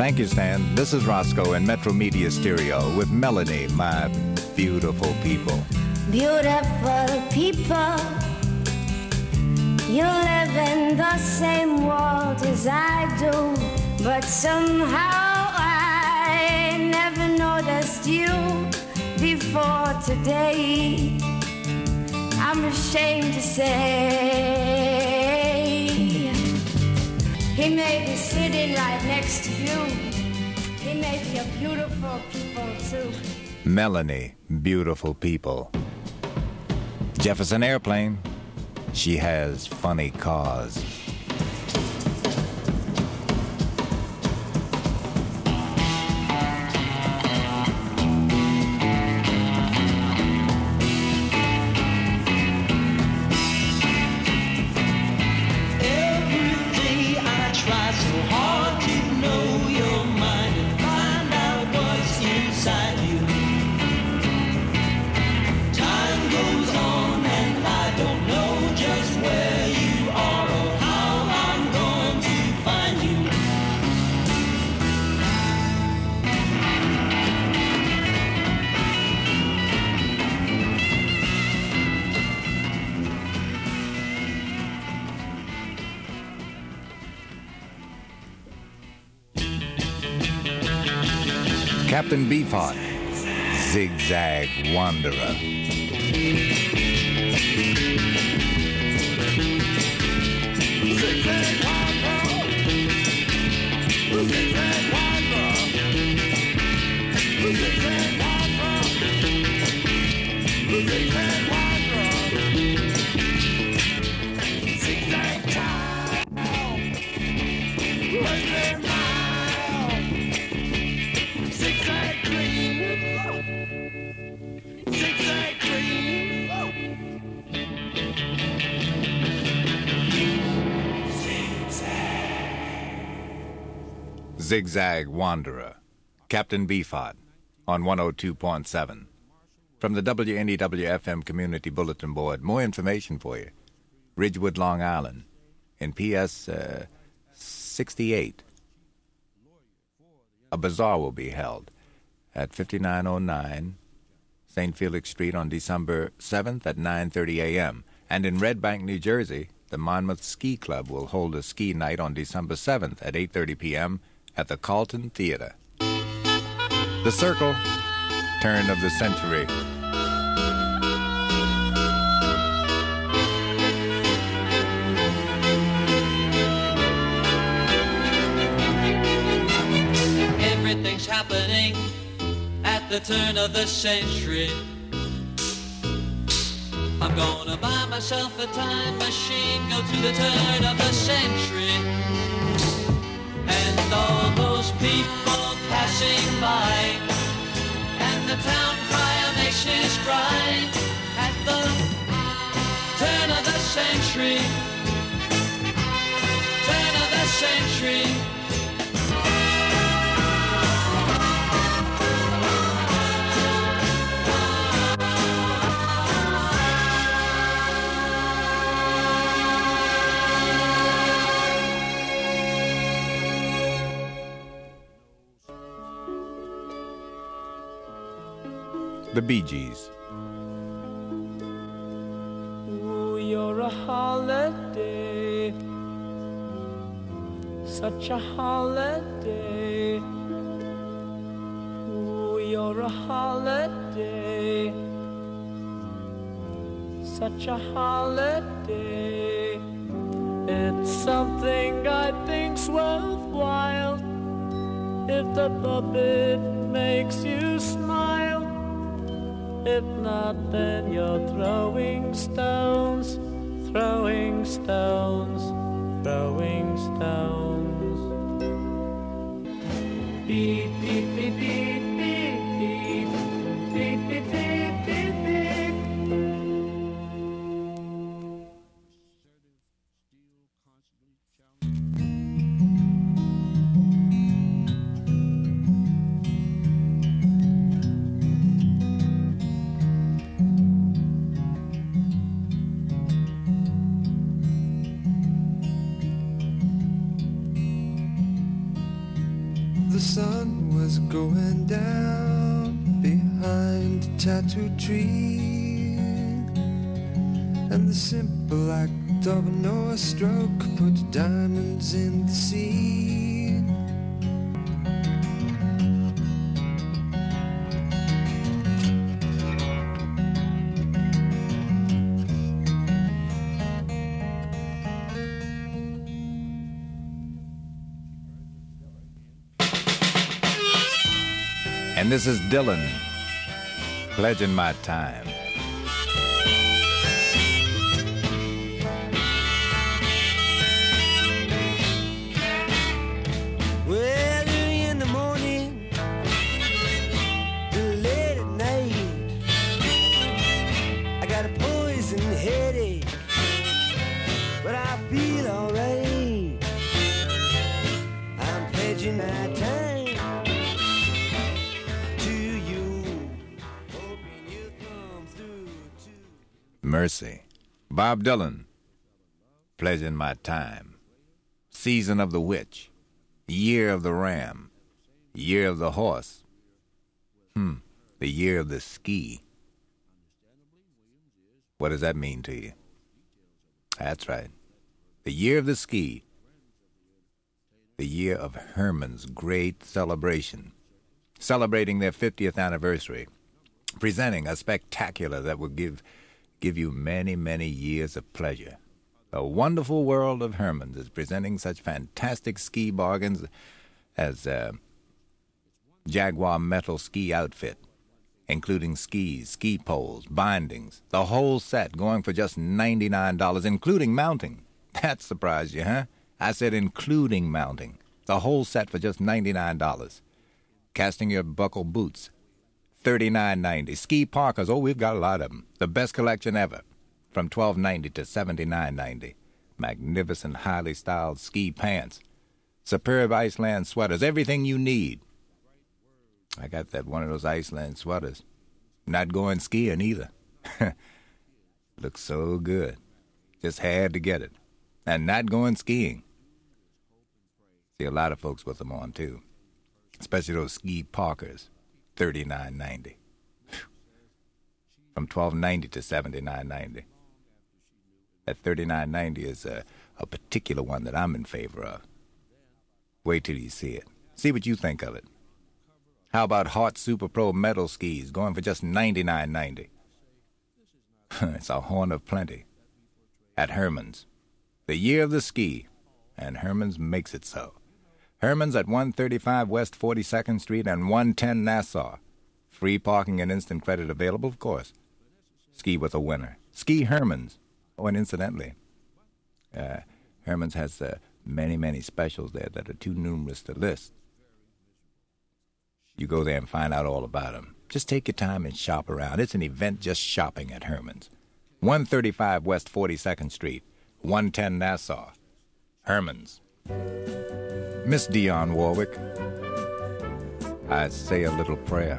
Thank you, Stan. This is Roscoe in Metro Media Stereo with Melanie, my beautiful people. Beautiful people, you live in the same world as I do, but somehow I never noticed you before today. I'm ashamed to say he may be sitting right next to you. He may be a beautiful people too. Melanie, beautiful people. Jefferson Airplane, she has funny cars. Captain Beefheart, Zigzag Wanderer. Zigzag Wanderer. Zigzag Wanderer. Zigzag Wanderer. Zigzag Wanderer. Zigzag Town. Zigzag Mile. Zigzag Green. Zigzag Green. Zigzag Wanderer, Captain Beefheart, on 102.7. From the WNEW-FM Community Bulletin Board, more information for you. Ridgewood, Long Island, in PS 68. A bazaar will be held at 5909 St. Felix Street on December 7th at 9:30 a.m. And in Red Bank, New Jersey, the Monmouth Ski Club will hold a ski night on December 7th at 8:30 p.m. at the Carlton Theater. The Circle, turn of the century. Everything's happening at the turn of the century. I'm gonna buy myself a time machine, go to the turn of the century. And all those people passing by, and the town cry, a nation's cry, at the turn of the century. Turn of the century. The Bee Gees. Ooh, you're a holiday, such a holiday. Ooh, you're a holiday, such a holiday. It's something I think's worthwhile if the puppet makes you smile. If not, then you're throwing stones, throwing stones, throwing stones. Beep, beep, beep, beep, beep, beep, beep, beep, beep, beep, beep. The sun was going down behind a tattooed tree, and the simple act of an oar stroke put diamonds in the sea. And this is Dylan, pledging my time. Well, early in the morning, till late at night, I got a poison headache, but I feel alright. I'm pledging my time. Mercy. Bob Dylan, pledging my time. Season of the Witch. Year of the Ram. Year of the Horse. The year of the ski. What does that mean to you? That's right. The year of the ski. The year of Herman's great celebration. Celebrating their 50th anniversary. Presenting a spectacular that will give you many, many years of pleasure. The wonderful world of Herman's is presenting such fantastic ski bargains as Jaguar metal ski outfit, including skis, ski poles, bindings, the whole set going for just $99, including mounting. That surprised you, huh? I said including mounting. The whole set for just $99. Casting your buckle boots, $39.90. Ski parkas, oh, we've got a lot of them. The best collection ever, from $12.90 to $79.90. Magnificent, highly styled ski pants. Superb Iceland sweaters, everything you need. I got that one of those Iceland sweaters. Not going skiing either. Looks so good. Just had to get it. And not going skiing. See a lot of folks with them on, too. Especially those ski parkers. $39.90. From $12.90 to $79.90. That $39.90 is a particular one that I'm in favor of. Wait till you see it. See what you think of it. How about Hart Super Pro metal skis going for just $99.90? It's a horn of plenty. At Herman's. The year of the ski. And Herman's makes it so. Herman's at 135 West 42nd Street and 110 Nassau. Free parking and instant credit available, of course. Ski with a winner. Ski Herman's. Oh, and incidentally, Herman's has many, many specials there that are too numerous to list. You go there and find out all about them. Just take your time and shop around. It's an event just shopping at Herman's. 135 West 42nd Street, 110 Nassau. Herman's. Miss Dionne Warwick, I say a little prayer.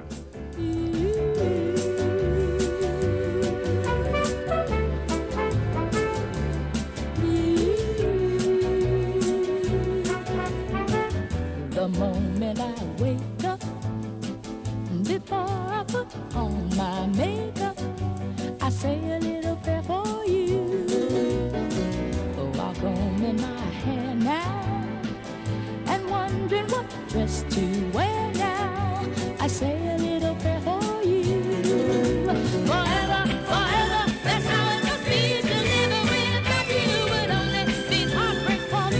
The moment I wake up, before I put on my makeup, I say a little prayer for you. While combing my hair now, and wondering what dress to wear now, I say a little prayer for you. Forever, forever, that's how it must be to live without you. Would only be heartbreak for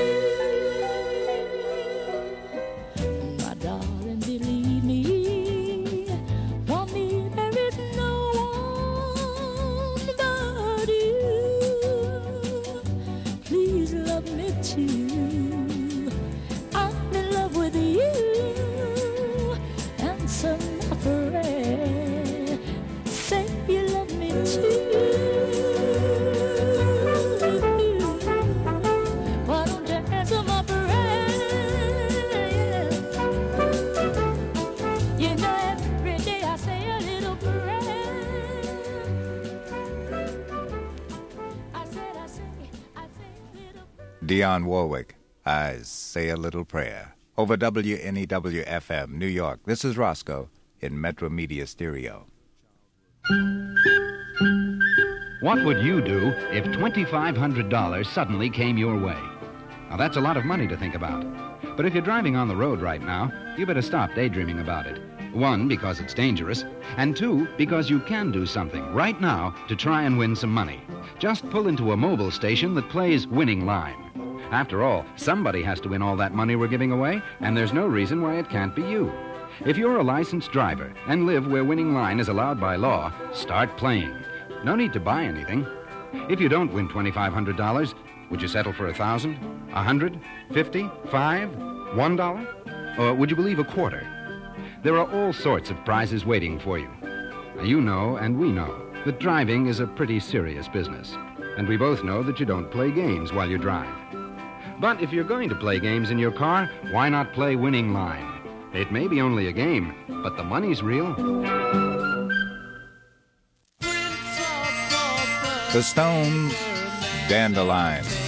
you. My darling, believe me, for me there is no one but you. Please love me too. I'm in love with you. Answer my prayer. Say you love me too. Why don't you answer my prayer? You know every day I say a little prayer. I say a little prayer. Dionne Warwick, I say a little prayer. over WNEW-FM, New York. This is Roscoe in Metro Media Stereo. What would you do if $2,500 suddenly came your way? Now, that's a lot of money to think about. But if you're driving on the road right now, you better stop daydreaming about it. One, because it's dangerous, and two, because you can do something right now to try and win some money. Just pull into a mobile station that plays Winning Line. After all, somebody has to win all that money we're giving away, and there's no reason why it can't be you. If you're a licensed driver and live where Winning Line is allowed by law, start playing. No need to buy anything. If you don't win $2,500, would you settle for $1,000, $100, $50, $5, $1? Or would you believe a quarter? There are all sorts of prizes waiting for you. Now, you know, and we know, that driving is a pretty serious business. And we both know that you don't play games while you drive. But if you're going to play games in your car, why not play Winning Line? It may be only a game, but the money's real. The Stones, Dandelion.